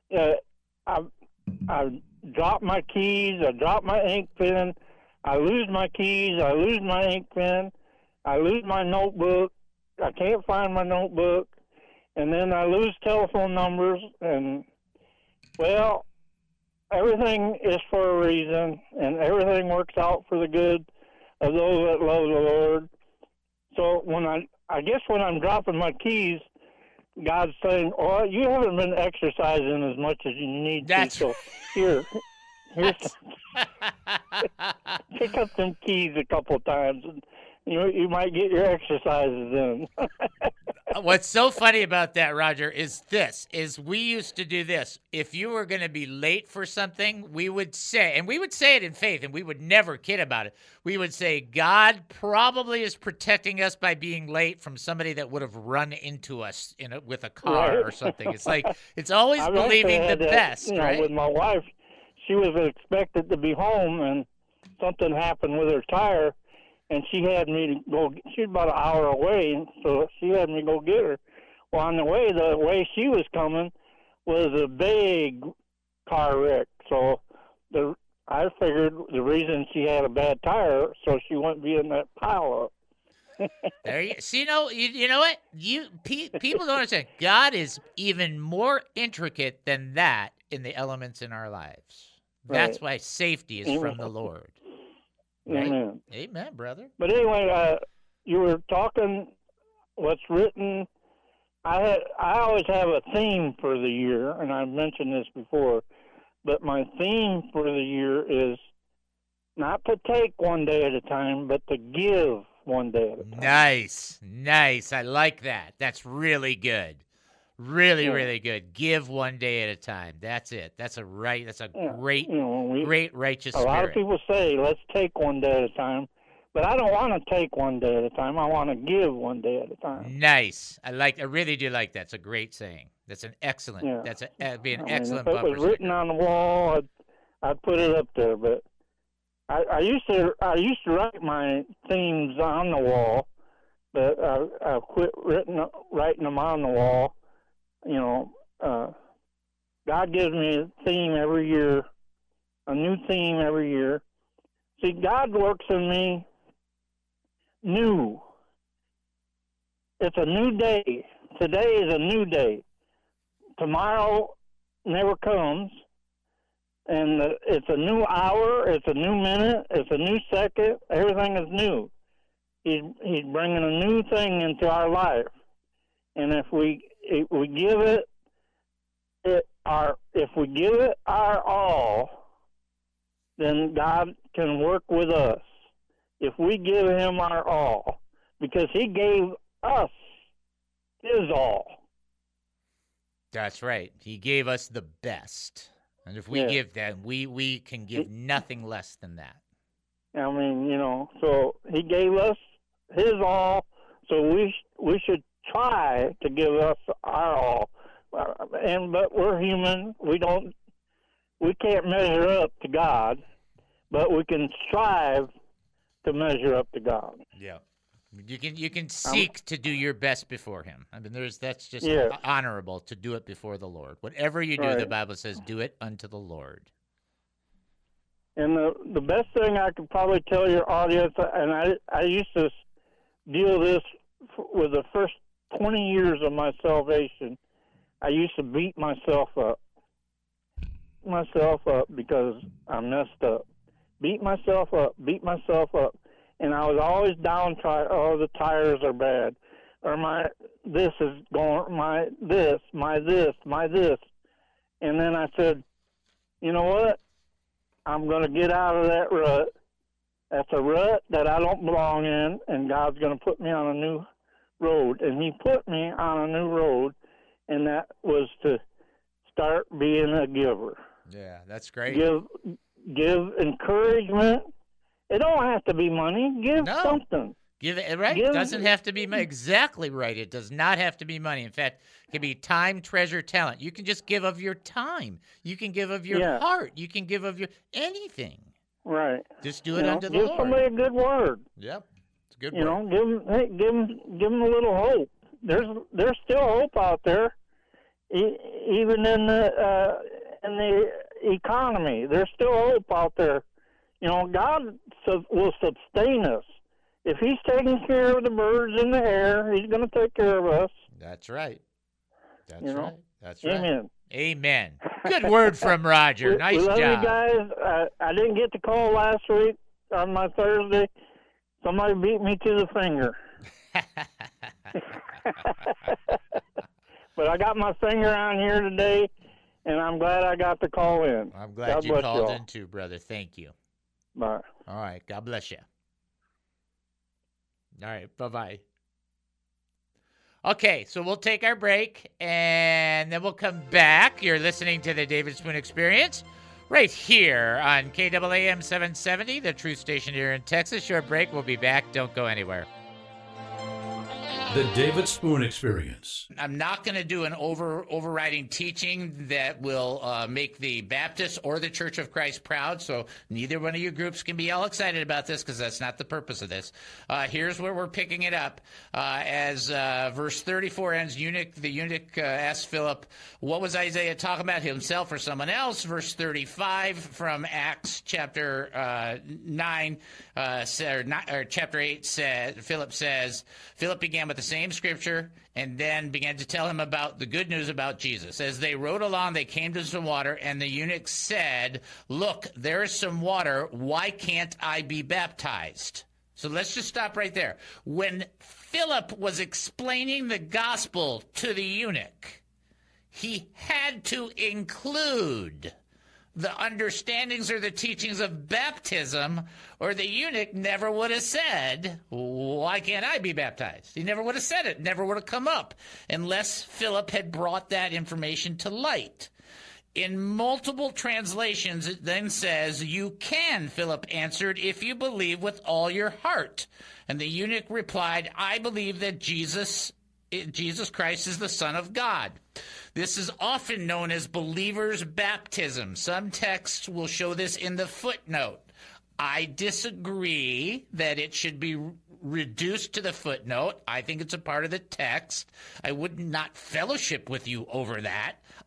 I drop my keys. I drop my ink pen. I lose my keys. I lose my ink pen. I lose my notebook. I can't find my notebook. And then I lose telephone numbers, and, well, everything is for a reason, and everything works out for the good of those that love the Lord. So when I guess when I'm dropping my keys, God's saying, "Oh, you haven't been exercising as much as you need to, so here's pick up them keys a couple times, and you might get your exercises in." What's so funny about that, Roger, is we used to do this. If you were going to be late for something, we would say it in faith, and we would never kid about it. We would say, God probably is protecting us by being late from somebody that would have run into us with a car or something. It's like, it's always believing the best, right? With my wife, she was expected to be home, and something happened with her tire. And she had me to go. She was about an hour away, so she had me go get her. Well, on the way she was coming was a big car wreck. So I figured the reason she had a bad tire, so she wouldn't be in that pile up. There you see. You know what? People don't understand. God is even more intricate than that in the elements in our lives. That's why safety is from the Lord. Right? Amen. Amen, brother. But anyway, you were talking what's written. I always have a theme for the year, and I've mentioned this before, but my theme for the year is not to take one day at a time, but to give one day at a time. Nice. I like that. That's really good. Really good. Give one day at a time. That's it. That's a great righteous spirit. A lot of people say, let's take one day at a time. But I don't want to take one day at a time. I want to give one day at a time. Nice. I really do like that. It's a great saying. That's an excellent. Yeah. That'd be an excellent if bumper it was written on the wall, I'd put it up there. But I used to write my themes on the wall, but I quit writing them on the wall. God gives me a theme every year, a new theme every year. See, God works in me new. It's a new day. Today is a new day. Tomorrow never comes. And it's a new hour. It's a new minute. It's a new second. Everything is new. He's bringing a new thing into our life. And if we give it our all, then God can work with us. If we give him our all, because he gave us his all. That's right. He gave us the best. And if we give that, we can give nothing less than that. I mean, so he gave us his all, so we should try to give us our all. But we're human. We can't measure up to God, but we can strive to measure up to God. Yeah. You can seek to do your best before him. I mean, that's just honorable to do it before the Lord. Whatever you do, the Bible says, do it unto the Lord. And the best thing I could probably tell your audience, and I used to deal this with the first 20 years of my salvation, I used to beat myself up because I messed up. Beat myself up. And I was always downtrodden. Oh, the tires are bad. Or my this. And then I said, you know what? I'm going to get out of that rut. That's a rut that I don't belong in, and God's going to put me on a new road. And he put me on a new road, and that was to start being a giver. Yeah, that's great. Give encouragement. It don't have to be money. Give something. Give it, right? It doesn't have to be money. Exactly right. It does not have to be money. In fact, it can be time, treasure, talent. You can just give of your time. You can give of your heart. You can give of your anything. Right. Just do it unto the Lord. Give somebody a good word. Yep. It's a good word. Give them a little hope. There's still hope out there, even in the economy. There's still hope out there. God will sustain us. If he's taking care of the birds in the air, he's going to take care of us. That's right. That's right. Amen. Amen. Good word from Roger. Nice job. We love you guys. I didn't get the call last week on my Thursday. Somebody beat me to the finger. But I got my finger on here today, and I'm glad I got the call in. I'm glad you called in too, brother. Thank you. Bye. All right. God bless you. All right. Bye-bye. Okay, so we'll take our break, and then we'll come back. You're listening to the David Spoon Experience right here on KAAM 770, the truth station here in Texas. Short break. We'll be back. Don't go anywhere. The David Spoon Experience. I'm not going to do an overriding teaching that will make the Baptist or the Church of Christ proud, so neither one of you groups can be all excited about this because that's not the purpose of this. Here's where we're picking it up. As verse 34 ends, the eunuch asked Philip, what was Isaiah talking about, himself or someone else? Verse 35 from Acts chapter 9, or chapter 8 says, Philip began with the same scripture and then began to tell him about the good news about Jesus. As they rode along, they came to some water, and the eunuch said, look, there is some water. Why can't I be baptized? So let's just stop right there. When Philip was explaining the gospel to the eunuch, he had to include the understandings or the teachings of baptism, or the eunuch never would have said, why can't I be baptized? He never would have said it, never would have come up, unless Philip had brought that information to light. In multiple translations, it then says, you can, Philip answered, if you believe with all your heart. And the eunuch replied, I believe that Jesus Christ is the Son of God. This is often known as believer's baptism. Some texts will show this in the footnote. I disagree that it should be reduced to the footnote. I think it's a part of the text. I would not fellowship with you over that.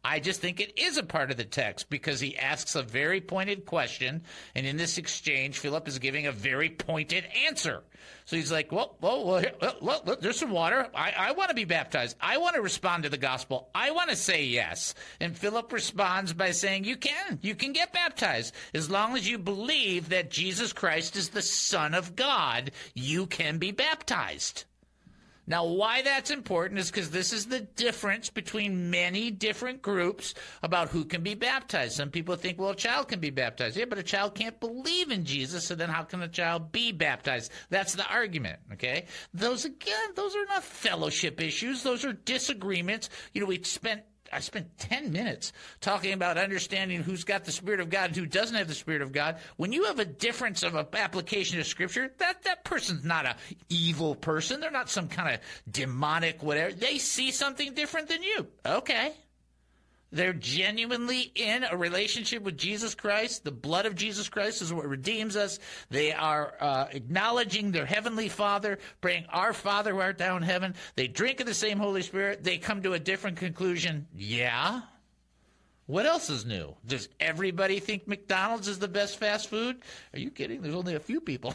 I just think it is a part of the text because he asks a very pointed question, and in this exchange, Philip is giving a very pointed answer. So he's like, well, there's some water. I want to be baptized. I want to respond to the gospel. I want to say yes. And Philip responds by saying, you can get baptized. As long as you believe that Jesus Christ is the Son of God, you can be baptized. Now, why that's important is because this is the difference between many different groups about who can be baptized. Some people think, well, a child can be baptized. Yeah, but a child can't believe in Jesus, so then how can a child be baptized? That's the argument, okay? Those are not fellowship issues. Those are disagreements. I spent 10 minutes talking about understanding who's got the Spirit of God and who doesn't have the Spirit of God. When you have a difference of application of Scripture, that person's not an evil person. They're not some kind of demonic whatever. They see something different than you. Okay. They're genuinely in a relationship with Jesus Christ. The blood of Jesus Christ is what redeems us. They are acknowledging their heavenly Father, praying, Our Father who art thou in heaven. They drink of the same Holy Spirit. They come to a different conclusion. Yeah. What else is new? Does everybody think McDonald's is the best fast food? Are you kidding? There's only a few people.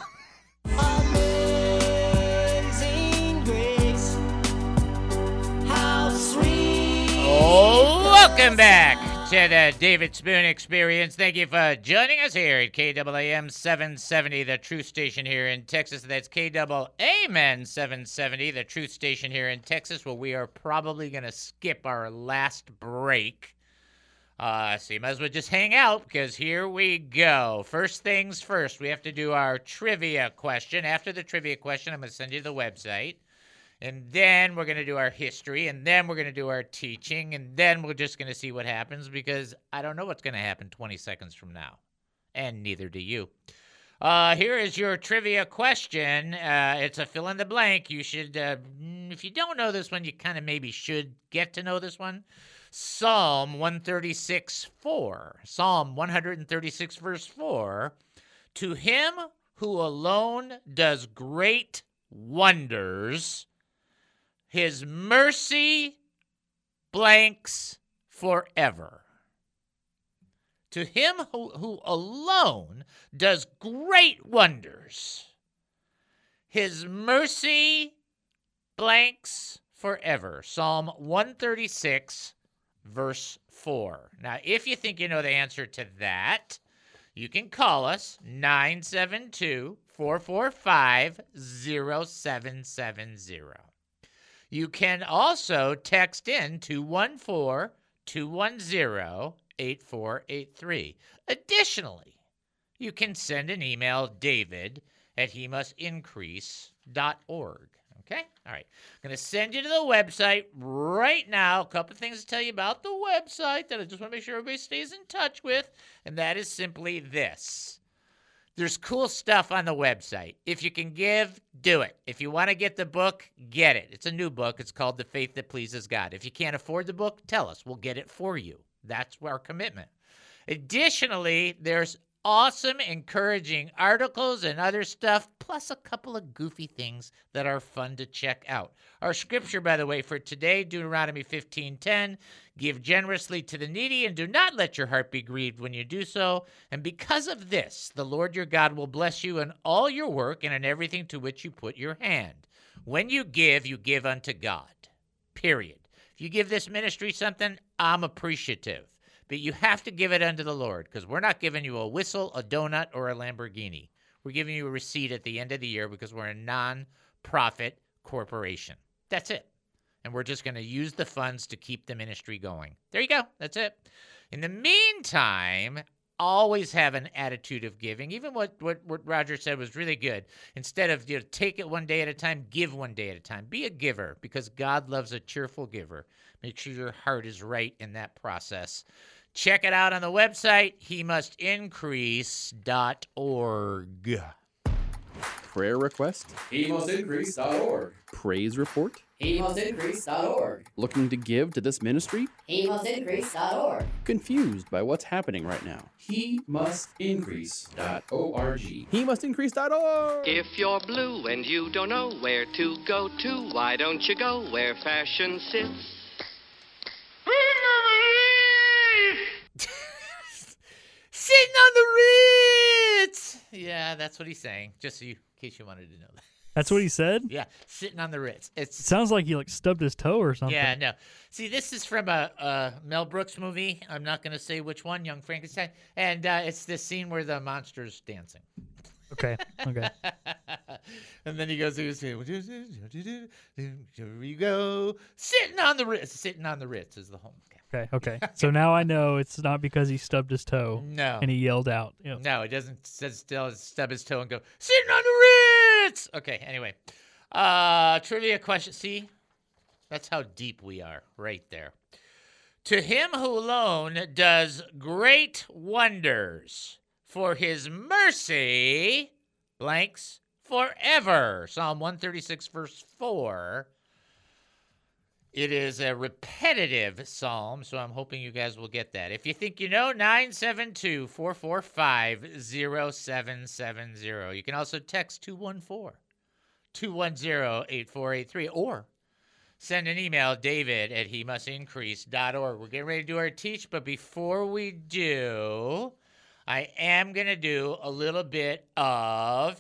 Amazing grace, how sweet. Welcome back to the David Spoon Experience. Thank you for joining us here at KAAM 770, the truth station here in Texas. That's KAAM 770, the truth station here in Texas, where we are probably going to skip our last break. So you might as well just hang out because here we go. First things first, we have to do our trivia question. After the trivia question, I'm going to send you to the website. And then we're going to do our history, and then we're going to do our teaching, and then we're just going to see what happens because I don't know what's going to happen 20 seconds from now, and neither do you. Here is your trivia question. It's a fill in the blank. You should, if you don't know this one, you kind of maybe should get to know this one. Psalm 136:4. Psalm 136, verse 4. To him who alone does great wonders, his mercy blanks forever. To him who alone does great wonders, his mercy blanks forever. Psalm 136, verse 4. Now, if you think you know the answer to that, you can call us 972-445-0770. You can also text in 214-210-8483. Additionally, you can send an email, david@hemustincrease.org. Okay? All right. I'm going to send you to the website right now. A couple of things to tell you about the website that I just want to make sure everybody stays in touch with, and that is simply this. There's cool stuff on the website. If you can give, do it. If you want to get the book, get it. It's a new book. It's called The Faith That Pleases God. If you can't afford the book, tell us. We'll get it for you. That's our commitment. Additionally, there's awesome, encouraging articles and other stuff, plus a couple of goofy things that are fun to check out. Our scripture, by the way, for today, Deuteronomy 15:10, give generously to the needy and do not let your heart be grieved when you do so. And because of this, the Lord your God will bless you in all your work and in everything to which you put your hand. When you give unto God, period. If you give this ministry something, I'm appreciative. But you have to give it unto the Lord because we're not giving you a whistle, a donut, or a Lamborghini. We're giving you a receipt at the end of the year because we're a non-profit corporation. That's it. And we're just going to use the funds to keep the ministry going. There you go. That's it. In the meantime, always have an attitude of giving. Even what Roger said was really good. Instead of take it one day at a time, give one day at a time. Be a giver because God loves a cheerful giver. Make sure your heart is right in that process. Check it out on the website, hemustincrease.org. Prayer request? hemustincrease.org. Praise report? hemustincrease.org. Looking to give to this ministry? hemustincrease.org. Confused by what's happening right now? hemustincrease.org. hemustincrease.org. If you're blue and you don't know where to go to, why don't you go where fashion sits? sitting on the Ritz. Yeah, that's what he's saying, just in case you wanted to know that. That's what he said? Yeah, sitting on the Ritz. It sounds like he stubbed his toe or something. Yeah, no. See, this is from a Mel Brooks movie. I'm not going to say which one, Young Frankenstein. And it's this scene where the monster's dancing. Okay. And then he goes, here we go. Sitting on the Ritz. Sitting on the Ritz is the home. Okay. So now I know it's not because he stubbed his toe. No. And he yelled out. Yep. No, it doesn't stub his toe and go, sitting on the Ritz. Okay, anyway. Trivia question. See? That's how deep we are right there. To him who alone does great wonders, for his mercy blanks forever. Psalm 136, verse 4. It is a repetitive psalm, so I'm hoping you guys will get that. If you think you know, 972-445-0770. You can also text 214-210-8483, or send an email, david@hemustincrease.org. We're getting ready to do our teach, but before we do, I am going to do a little bit of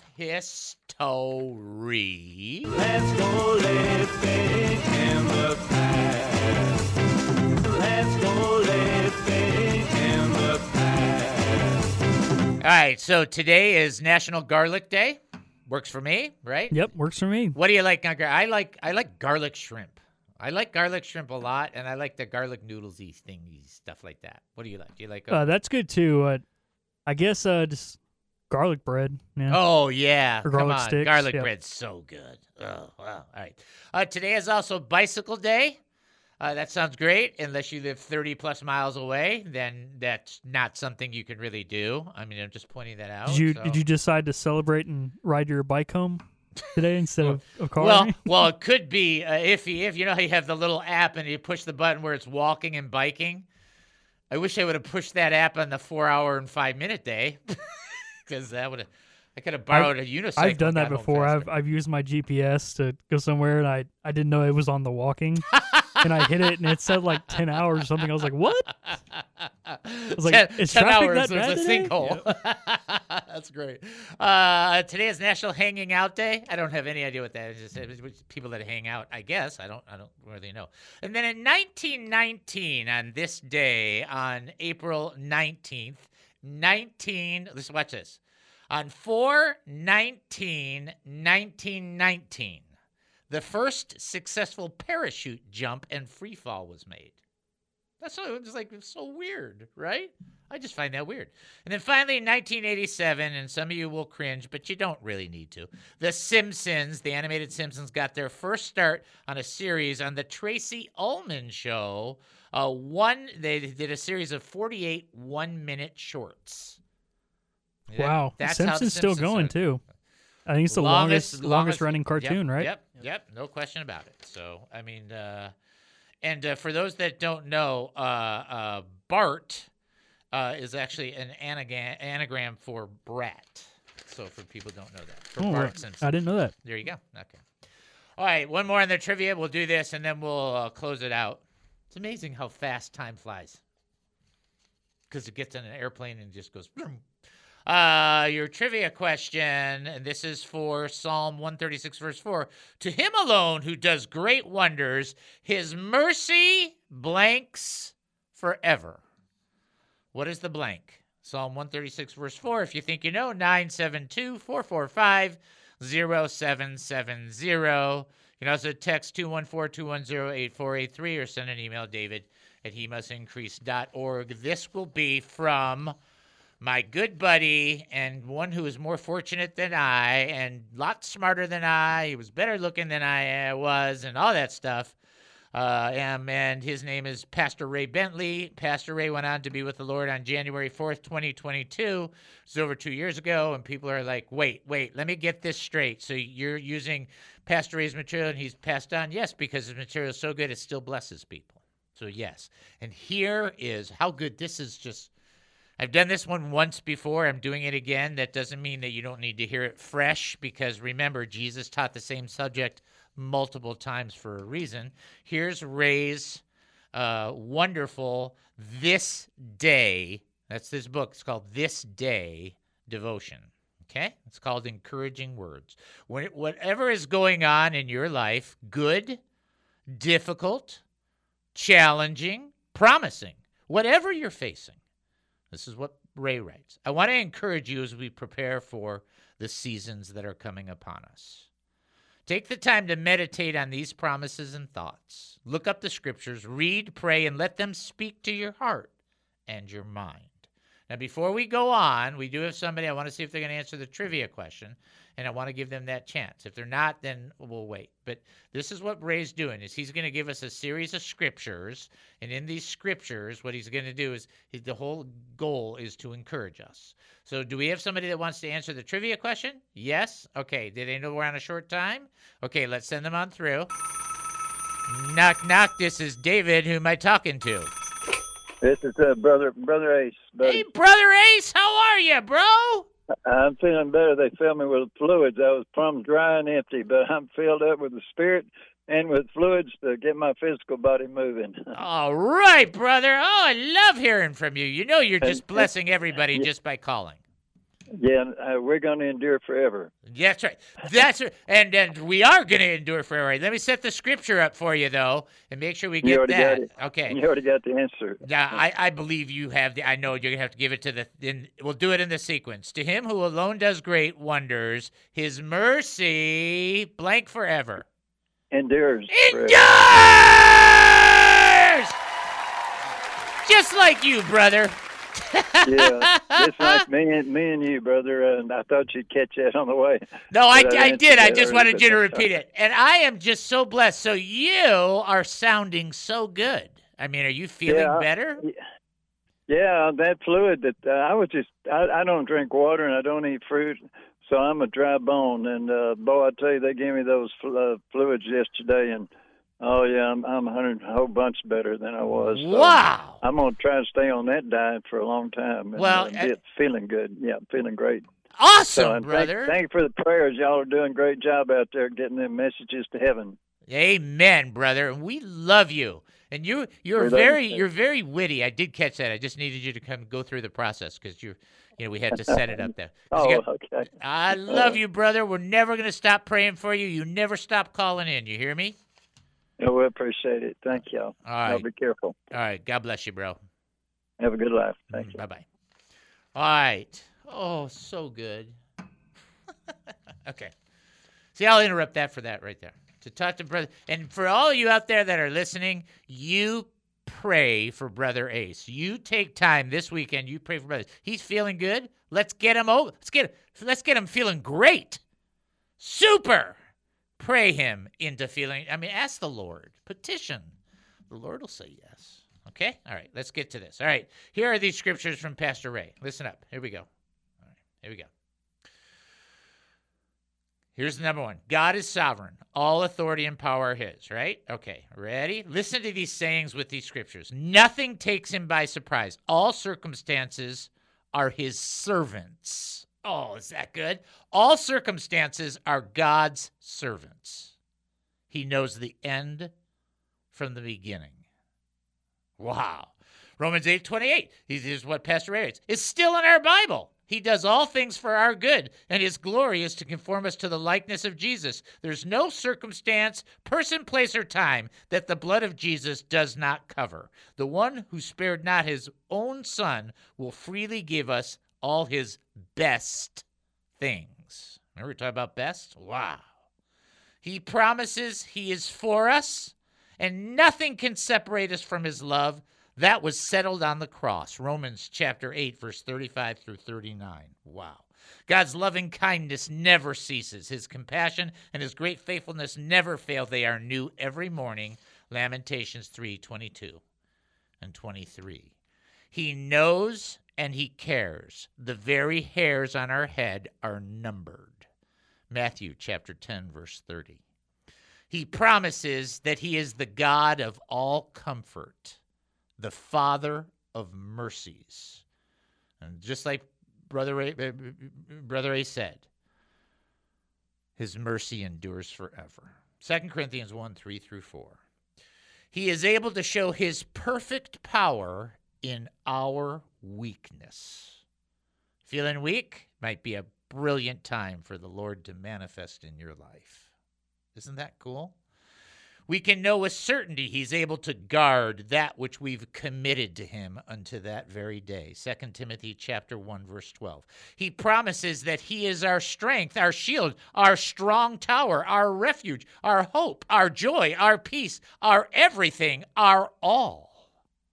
history. Let's go living in the past. Let's go living in the past. All right, so today is National Garlic Day. Works for me, right? Yep, works for me. What do you like on garlic? I like garlic shrimp. I like garlic shrimp a lot, and I like the garlic noodles-y thingies, stuff like that. What do you like? Do you like? That's good too. I guess just garlic bread. Yeah. Oh, yeah. Or garlic Come on. sticks. Garlic Yep. bread's so good. Oh, wow. All right. Today is also Bicycle Day. That sounds great. Unless you live 30-plus miles away, then that's not something you can really do. I mean, I'm just pointing that out. Did you decide to celebrate and ride your bike home today instead of a car? Well, it could be if you know how you have the little app and you push the button where it's walking and biking. I wish I would have pushed that app on the 4-hour and 5-minute day, because I could have borrowed a unicycle. I've done that before. I've used my GPS to go somewhere, and I didn't know it was on the walking, and I hit it, and it said like 10 hours or something. I was like, what? I was like, is 10 traffic hours, that bad there's a today? sinkhole. Yep. That's great. Today is National Hanging Out Day. I don't have any idea what that is. It's people that hang out, I guess. I don't really know. And then in 1919, on this day, on April 19th, watch this. On 4/19/1919, the first successful parachute jump and free fall was made. That's so weird, right? I just find that weird. And then finally, in 1987, and some of you will cringe, but you don't really need to. The Simpsons, the animated Simpsons, got their first start on a series on the Tracy Ullman Show. They did a series of 48 one-minute shorts. Wow, That's The how Simpsons the still Simpsons going are. too. I think it's the longest running cartoon, right? Yep, no question about it. So, I mean, and for those that don't know, Bart is actually an anagram for brat. So, for people who don't know that. For Bart Simpson. I didn't know that. There you go. Okay. All right, one more on the trivia. We'll do this, and then we'll close it out. It's amazing how fast time flies. Because it gets in an airplane and just goes... Vroom. Your trivia question, and this is for Psalm 136, verse 4. To him alone who does great wonders, his mercy blanks forever. What is the blank? Psalm 136, verse 4. If you think you know, 972-445-0770. You can also text 214-210-8483 or send an email, david@hemustincrease.org. This will be from my good buddy and one who is more fortunate than I and a lot smarter than I. He was better looking than I was and all that stuff. And his name is Pastor Ray Bentley. Pastor Ray went on to be with the Lord on January 4th, 2022. It was over 2 years ago, and people are like, wait, let me get this straight. So you're using Pastor Ray's material and he's passed on? Yes, because his material is so good it still blesses people. So yes. And here is how good this is. Just I've done this one once before. I'm doing it again. That doesn't mean that you don't need to hear it fresh, because remember, Jesus taught the same subject multiple times for a reason. Here's Ray's wonderful This Day That's this book. It's called This Day Devotion. Okay? It's called Encouraging Words. Whatever is going on in your life, good, difficult, challenging, promising, whatever you're facing, this is what Ray writes. I want to encourage you as we prepare for the seasons that are coming upon us. Take the time to meditate on these promises and thoughts. Look up the scriptures, read, pray, and let them speak to your heart and your mind. Now, before we go on, we do have somebody. I want to see if they're going to answer the trivia question, and I want to give them that chance. If they're not, then we'll wait. But this is what Ray's doing, is he's going to give us a series of scriptures, and in these scriptures, what he's going to do is the whole goal is to encourage us. So do we have somebody that wants to answer the trivia question? Yes? Okay. Did they know we're on a short time? Okay, let's send them on through. Knock, knock. This is David. Who am I talking to? This is Brother Ace. Buddy. Hey, Brother Ace, how are you, bro? I'm feeling better. They filled me with fluids. I was plumb dry and empty, but I'm filled up with the Spirit and with fluids to get my physical body moving. All right, brother. Oh, I love hearing from you. You know you're just blessing everybody just by calling. Yeah, we're going to endure forever. That's right. That's right. And we are going to endure forever. Let me set the scripture up for you, though, and make sure we get that. Okay. You already got the answer. Yeah, I believe you have. I know you're going to have to give it to we'll do it in the sequence. To him who alone does great wonders, his mercy, blank forever. Endures. Endures! Just like you, brother. Yeah, just like me and you, brother. And I thought you'd catch that on the way. No, I did. I just wanted you to repeat it. And I am just so blessed. So you are sounding so good. I mean, are you feeling better? Yeah, that fluid that I don't drink water and I don't eat fruit, so I'm a dry bone. And boy, I tell you, they gave me those fluids yesterday, and oh yeah, I'm a whole bunch better than I was. So wow! I'm gonna try to stay on that diet for a long time. And, get feeling good. Yeah, feeling great. Awesome, brother. Thank you for the prayers. Y'all are doing a great job out there getting them messages to heaven. Amen, brother. We love you. And you're very witty. I did catch that. I just needed you to come go through the process because we had to set it up there. Okay. I love you, brother. We're never gonna stop praying for you. You never stop calling in. You hear me? Yeah, we appreciate it. Thank y'all. All right. Y'all be careful. All right. God bless you, bro. Have a good life. Thank you. Bye-bye. All right. Oh, so good. Okay. See, I'll interrupt that for that right there. To talk to brother. And for all you out there that are listening, you pray for Brother Ace. You take time this weekend. You pray for brother. He's feeling good. Let's get him over. Let's get him feeling great. Super. Pray him into feeling. I mean, ask the Lord. Petition. The Lord will say yes. Okay? All right. Let's get to this. All right. Here are these scriptures from Pastor Ray. Listen up. Here we go. All right. Here we go. Here's the number one. God is sovereign. All authority and power are his, right? Okay, ready? Listen to these sayings with these scriptures. Nothing takes him by surprise. All circumstances are his servants. Oh, is that good? All circumstances are God's servants. He knows the end from the beginning. Wow. Romans 8:28. Here's what Pastor Ray writes. It's still in our Bible. He does all things for our good, and his glory is to conform us to the likeness of Jesus. There's no circumstance, person, place, or time that the blood of Jesus does not cover. The one who spared not his own son will freely give us all his best things. Remember we talking about best? Wow. He promises he is for us, and nothing can separate us from his love. That was settled on the cross. Romans chapter 8, verse 35 through 39. Wow. God's loving kindness never ceases. His compassion and his great faithfulness never fail. They are new every morning. Lamentations 3:22 and 23. He knows and he cares. The very hairs on our head are numbered. Matthew chapter 10, verse 30. He promises that he is the God of all comfort, the Father of mercies. And just like Brother Ray said, his mercy endures forever. 2 Corinthians 1:3 through 4. He is able to show his perfect power in our weakness. Feeling weak? Might be a brilliant time for the Lord to manifest in your life. Isn't that cool? We can know with certainty he's able to guard that which we've committed to him unto that very day. 2 Timothy chapter 1, verse 12. He promises that he is our strength, our shield, our strong tower, our refuge, our hope, our joy, our peace, our everything, our all.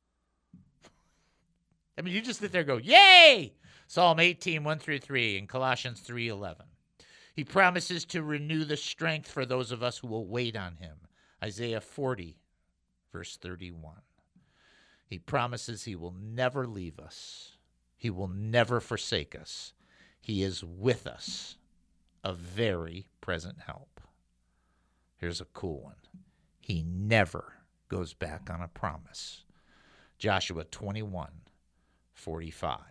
I mean, you just sit there and go, yay! Psalm 18, 1 through 3, and Colossians 3:11. He promises to renew the strength for those of us who will wait on him. Isaiah 40, verse 31. He promises he will never leave us. He will never forsake us. He is with us, a very present help. Here's a cool one. He never goes back on a promise. Joshua 21:45.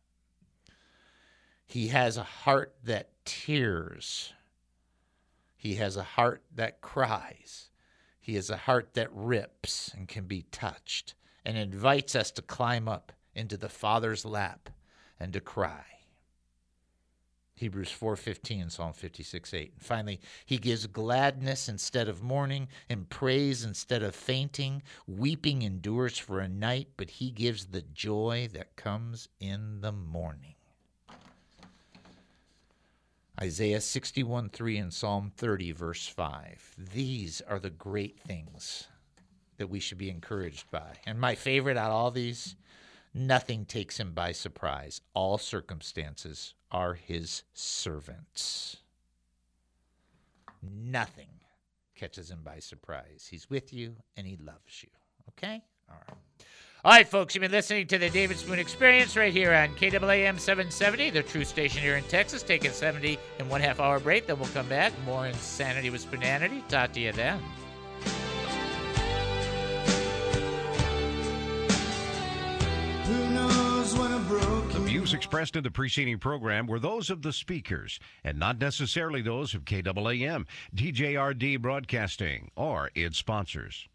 He has a heart that tears. He has a heart that cries. He has a heart that rips and can be touched and invites us to climb up into the Father's lap and to cry. Hebrews 4:15, Psalm 56:8. And finally, he gives gladness instead of mourning and praise instead of fainting. Weeping endures for a night, but he gives the joy that comes in the morning. Isaiah 61:3 and Psalm 30, verse 5. These are the great things that we should be encouraged by. And my favorite out of all these, nothing takes him by surprise. All circumstances are his servants. Nothing catches him by surprise. He's with you and he loves you. Okay? All right. All right, folks, you've been listening to the David Spoon Experience right here on KAAM 770, the true station here in Texas. Take a 70 and 1/2 hour break, then we'll come back. More Insanity with Spoonanity. Talk to you then. The views expressed in the preceding program were those of the speakers and not necessarily those of KAAM, DJRD Broadcasting, or its sponsors.